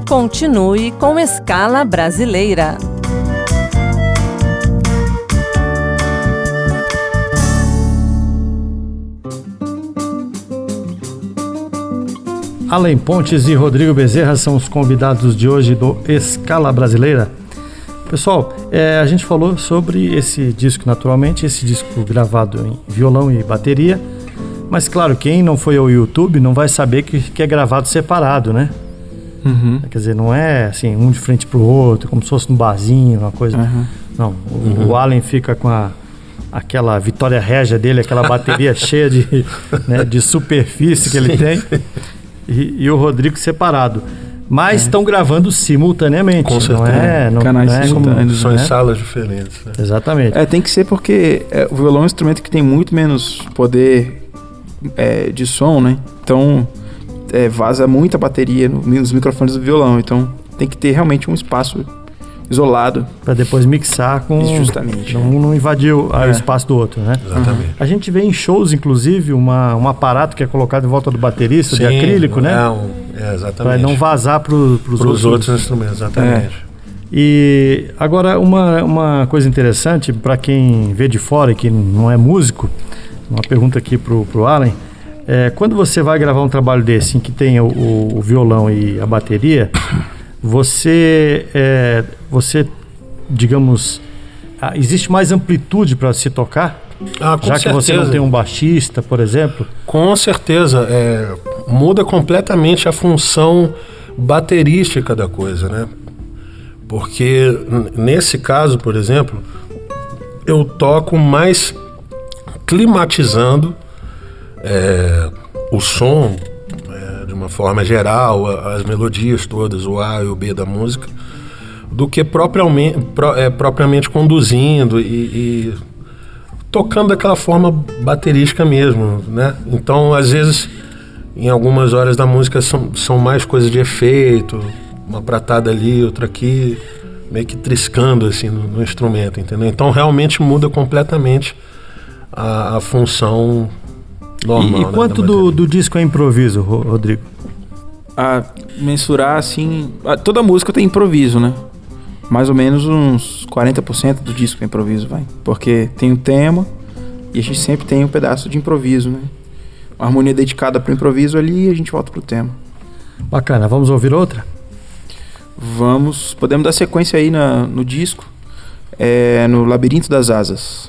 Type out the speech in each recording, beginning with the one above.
Continue com Escala Brasileira. Alan Pontes e Rodrigo Bezerra são os convidados de hoje do Escala Brasileira. Pessoal, a gente falou sobre esse disco naturalmente, esse disco gravado em violão e bateria, mas claro, quem não foi ao YouTube não vai saber que é gravado separado, né? Uhum. Quer dizer, não é assim, um de frente pro outro, como se fosse num barzinho, uma coisa. Uhum. Não, o Alan fica com aquela Vitória Régia dele, aquela bateria cheia de superfície que ele tem, e o Rodrigo separado. Mas estão gravando simultaneamente. Com certeza. Canais simultâneos, são em salas diferentes. Né? Exatamente. Tem que ser porque o violão é um instrumento que tem muito menos poder de som, né? Então vaza muita bateria nos microfones do violão. Então tem que ter realmente um espaço isolado. Para depois mixar com... Justamente. Não invadir o espaço do outro, né? Exatamente. A gente vê em shows, inclusive, um aparato que é colocado em volta do baterista, de acrílico, né? Exatamente. Para não vazar para os outros instrumentos, exatamente. E agora, uma coisa interessante, para quem vê de fora e que não é músico, uma pergunta aqui pro Alan, quando você vai gravar um trabalho desse, em que tem o violão e a bateria, você digamos, existe mais amplitude para se tocar? Com já certeza. Que você não tem um baixista, por exemplo? Com certeza. Muda completamente a função baterística da coisa, né? Porque nesse caso, por exemplo, eu toco mais climatizando o som de uma forma geral, as melodias todas, o A e o B da música, do que propriamente conduzindo e tocando daquela forma baterística mesmo, né? Então, às vezes, em algumas horas da música são mais coisas de efeito, uma pratada ali, outra aqui, meio que triscando assim no instrumento, entendeu? Então, realmente muda completamente a função normal. E quanto do disco é improviso, Rodrigo? Mensurar assim, toda música tem improviso, né? Mais ou menos uns 40% do disco é improviso, vai. Porque tem um tema e a gente sempre tem um pedaço de improviso, né? Uma harmonia dedicada para o improviso ali e a gente volta pro tema. Bacana, vamos ouvir outra? Podemos dar sequência aí no disco, no Labirinto das Asas.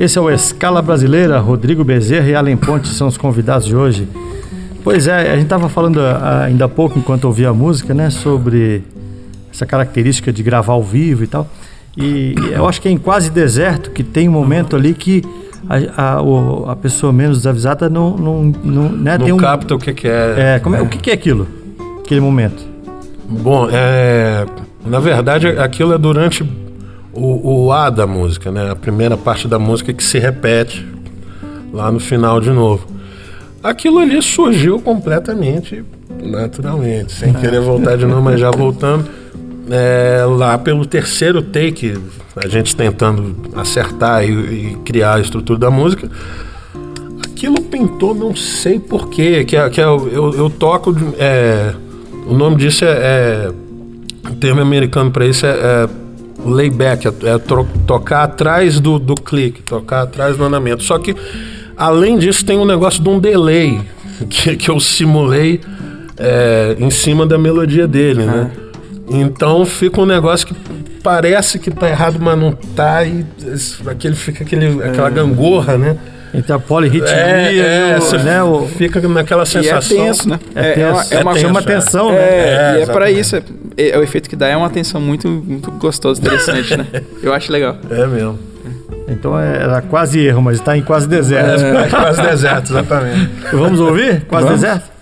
Esse é o Escala Brasileira. Rodrigo Bezerra e Alan Ponte são os convidados de hoje. Pois é, a gente estava falando ainda há pouco, enquanto ouvia a música, né, sobre essa característica de gravar ao vivo e tal. E eu acho que é em Quase Deserto que tem um momento ali que a pessoa menos desavisada não capta o que é. O que é aquilo? Aquele momento? Bom, na verdade aquilo é durante o A da música, né? A primeira parte da música que se repete lá no final de novo. Aquilo ali surgiu completamente naturalmente, sem querer voltar de novo, mas já voltando. Lá pelo terceiro take, a gente tentando acertar e criar a estrutura da música, aquilo pintou, não sei porquê, eu toco, o nome disso o termo americano para isso é layback, tocar atrás do clique, tocar atrás do andamento. Só que, além disso, tem um negócio de um delay que eu simulei em cima da melodia dele, né? Então fica um negócio que parece que tá errado, mas não tá, e aquela gangorra, né? Então a polirritmia, fica naquela sensação. E é tenso, né? Chama atenção, né? E é pra isso, o efeito que dá é uma tensão muito, muito gostosa, interessante, né? Eu acho legal. É mesmo. Então era quase erro, mas está em Quase Deserto. Quase Deserto, exatamente. Vamos ouvir? Quase Deserto?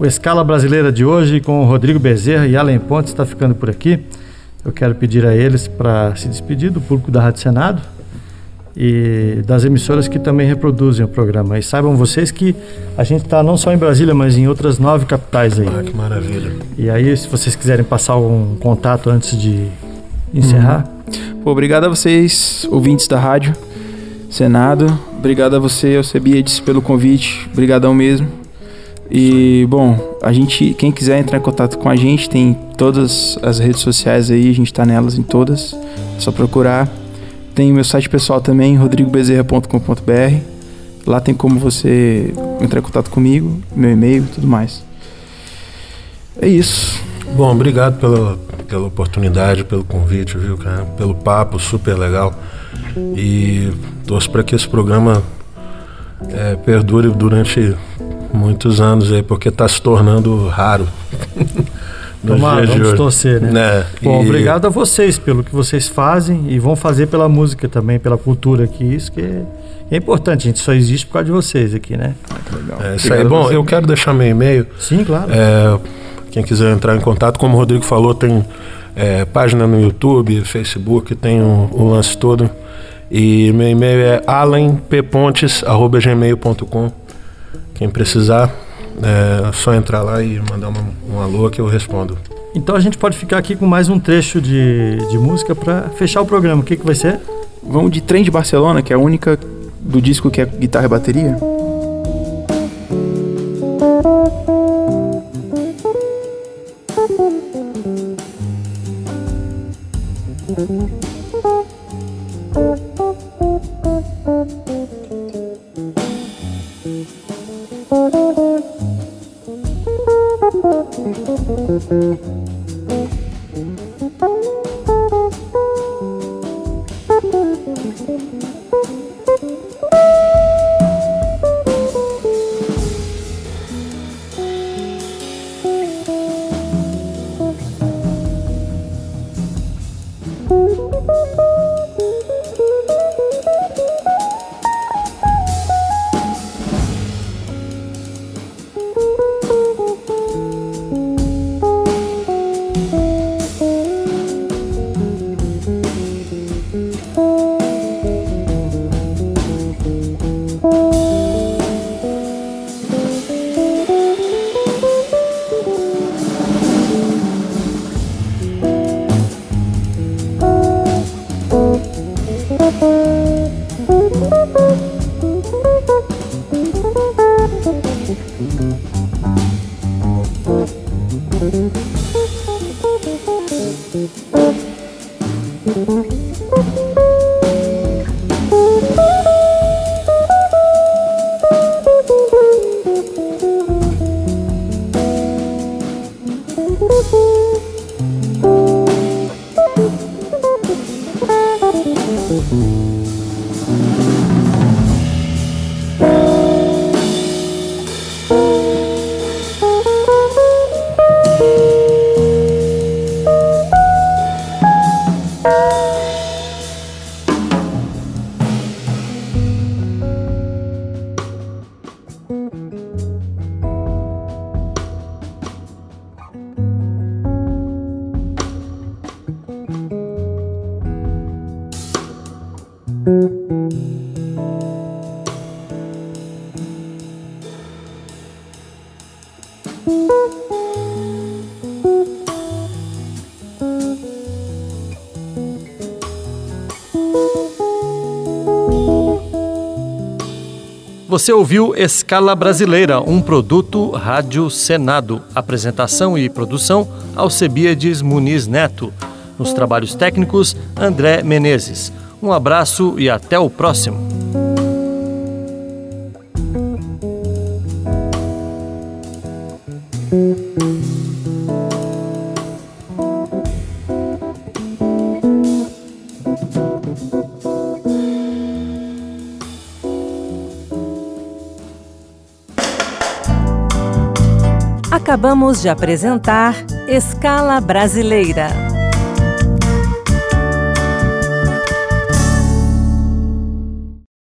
O Escala Brasileira de hoje com o Rodrigo Bezerra e Alan Pontes está ficando por aqui. Eu quero pedir a eles para se despedir do público da Rádio Senado e das emissoras que também reproduzem o programa. E saibam vocês que a gente está não só em Brasília, mas em outras 9 capitais aí. Ah, que maravilha. E aí, se vocês quiserem passar algum contato antes de encerrar. Pô, obrigado a vocês, ouvintes da Rádio Senado. Obrigado a você, Alcebiades, pelo convite. Obrigadão mesmo. E, bom, quem quiser entrar em contato com a gente, tem todas as redes sociais aí, a gente tá nelas em todas. É só procurar. Tem meu site pessoal também, rodrigobezerra.com.br. Lá tem como você entrar em contato comigo, meu e-mail e tudo mais. É isso. Bom, obrigado pela oportunidade, pelo convite, viu, cara? Pelo papo super legal. E torço para que esse programa perdure durante muitos anos aí, porque está se tornando raro. Tomara, vamos torcer, né? Bom, obrigado a vocês pelo que vocês fazem e vão fazer pela música também, pela cultura aqui. Isso que é importante, a gente só existe por causa de vocês aqui, né? Legal. Isso aí. Bom, eu quero deixar meu e-mail. Sim, claro. Quem quiser entrar em contato, como o Rodrigo falou, tem página no YouTube, Facebook, tem o lance todo. E meu e-mail é alenppontes@gmail.com. Quem precisar, é só entrar lá e mandar um alô que eu respondo. Então a gente pode ficar aqui com mais um trecho de música para fechar o programa. O que vai ser? Vamos de Trem de Barcelona, que é a única do disco que é guitarra e bateria. Você ouviu Escala Brasileira, um produto Rádio Senado. Apresentação e produção, Alcebiades Muniz Neto. Nos trabalhos técnicos, André Menezes. Um abraço e até o próximo. Acabamos de apresentar Escala Brasileira.